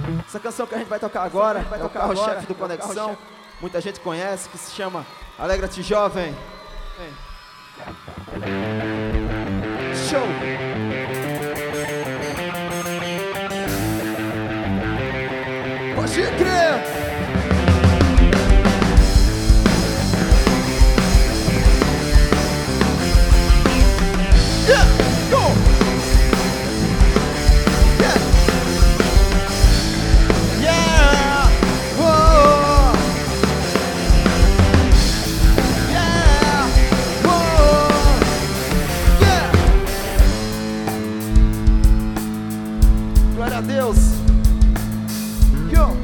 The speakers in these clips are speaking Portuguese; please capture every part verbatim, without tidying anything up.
Essa canção que a gente vai tocar agora vai é o carro-chefe do Conexão. Muita gente conhece, que se chama Alegra-te Jovem. Vem. Show! Pode crer! Yeah, go! Yeah! Yeah! Whoa! Yeah! Whoa! Yeah! Glória a Deus! Yo!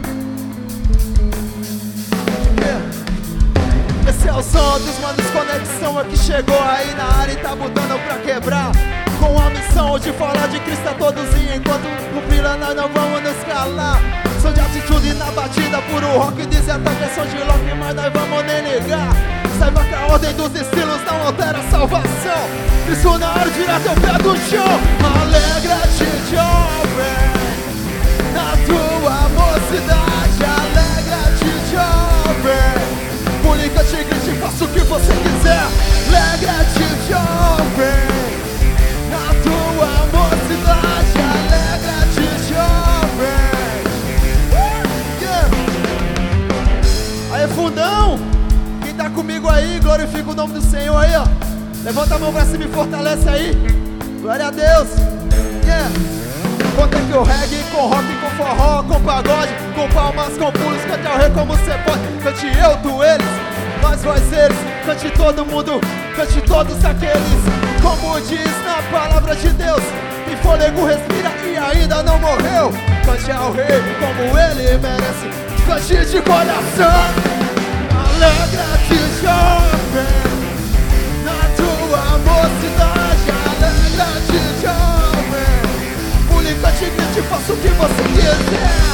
Yeah! Esse é o som dos manos Conexão aqui chegou aí na área e tá botando pra quebrar. Com a missão de falar de Cristo a todos e enquanto cumprir nós não vamos nos calar. Sou de atitude na batida, puro rock, diz até que é som de rock, mas nós vamos nem negar. Saiba que a ordem dos estilos não altera a salvação. Isso na hora de tirar teu pé do chão. Alegra-te, jovem, na tua mocidade. Alegra-te, jovem, Pública te grite, faça o que você quiser. Alegra-te, jovem, na tua mocidade. Alegra-te, jovem. Yeah. Aí, fundão, quem tá comigo aí, glorifica o nome do Senhor aí, ó. Levanta a mão pra cima e fortalece aí. Glória a Deus. Yeah. Conta que o reggae com rock, com forró, com pagode, com palmas, com pulos, cante ao rei como cê pode. Cante eu, tu, eles, nós, vós, eles. Cante todo mundo, cante todos aqueles. Como diz na palavra de Deus, tem fôlego, respira e ainda não morreu. Cante ao rei como ele merece. Cante de coração. Alegra-te, jovem, na tua mocidade. Alegra-te, jovem, pública te grite, faça o que você quiser.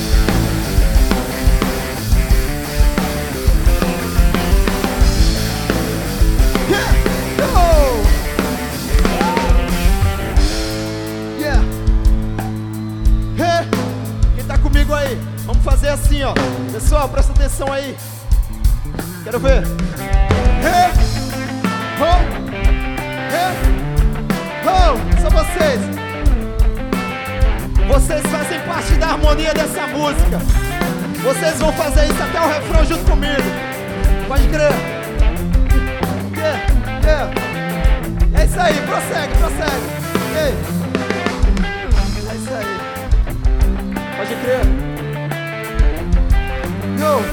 Yeah, go! Yeah. Hey. Quem tá comigo aí? Vamos fazer assim, ó. Pessoal, presta atenção aí. Quero ver. Hey. Oh. Hey. Oh. São vocês. Vocês fazem parte da harmonia dessa música. Vocês vão fazer isso até o refrão junto comigo. Pode crer. Yeah, yeah. É isso aí, prossegue, prossegue. Ei. É isso aí. Pode crer. Yo.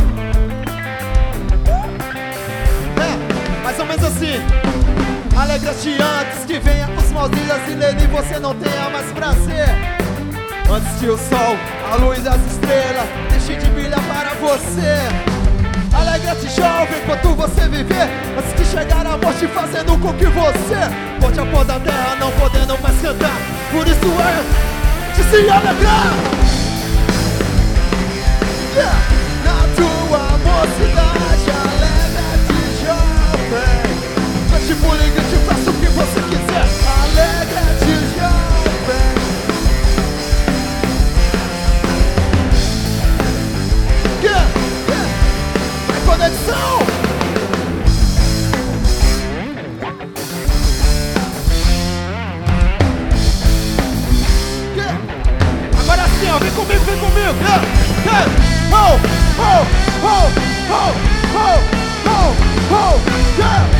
É, mais ou menos assim. Alegra-te antes que venha os maus dias e nele você não tenha mais prazer. Antes que o sol, a luz e as estrelas deixem de brilhar para você. Alegra-te, jovem, enquanto você viver, antes que chegar a morte fazendo com que você bote a pó da terra, não podendo mais cantar. Por isso é de se alegrar. Yeah. Na tua mocidade, alegra-te, jovem. Cante, pública, te faça o que você quiser. Alegra-te, jovem. Yeah, yeah. É conexão. Yeah. Agora sim, ó, vem comigo, vem comigo. Yeah, yeah. Oh, oh, oh, oh, oh, oh, oh, yeah.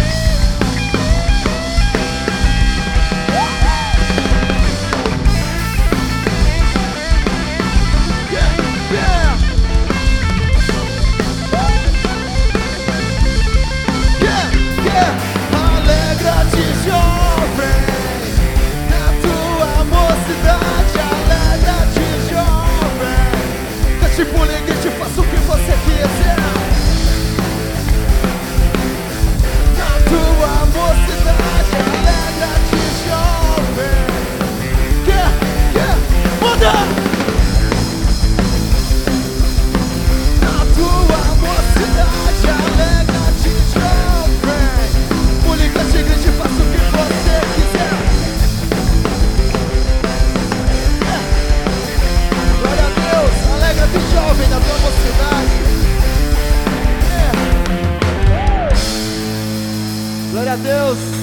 Alegra-te, jovem, na tua mocidade. Alegra-te, jovem, cante, pule, grite, faça o que você quiser. Glória a Deus.